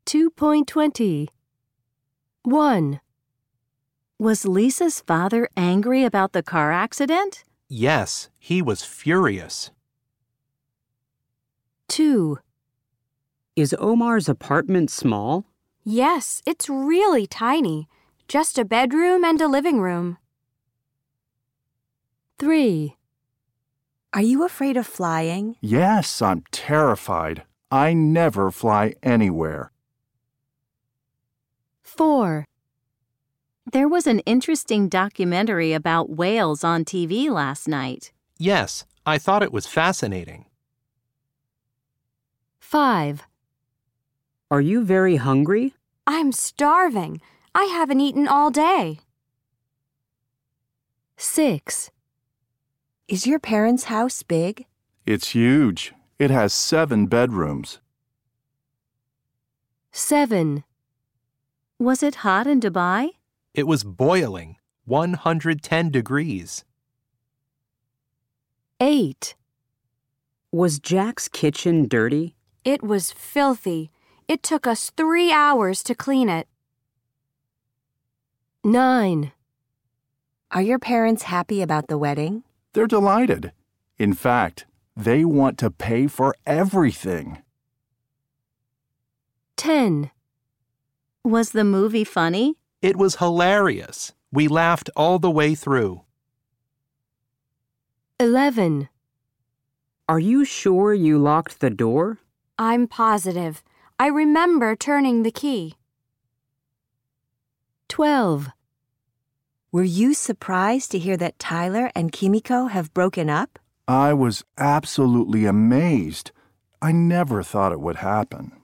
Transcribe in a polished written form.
2.20. 1. Was Lisa's father angry about the car accident? Yes, he was furious. 2. Is Omar's apartment small? Yes, it's really tiny. Just a bedroom and a living room. 3. Are you afraid of flying? Yes, I'm terrified. I never fly anywhere. 4. There was an interesting documentary about whales on TV last night. Yes, I thought it was fascinating. 5. Are you very hungry? I'm starving. I haven't eaten all day. 6. Is your parents' house big? It's huge. It has 7 bedrooms. 7. Was it hot in Dubai? It was boiling, 110 degrees. 8. Was Jack's kitchen dirty? It was filthy. It took us 3 hours to clean it. 9. Are your parents happy about the wedding? They're delighted. In fact, they want to pay for everything. 10. Was the movie funny? It was hilarious. We laughed all the way through. 11. Are you sure you locked the door? I'm positive. I remember turning the key. 12. Were you surprised to hear that Tyler and Kimiko have broken up? I was absolutely amazed. I never thought it would happen.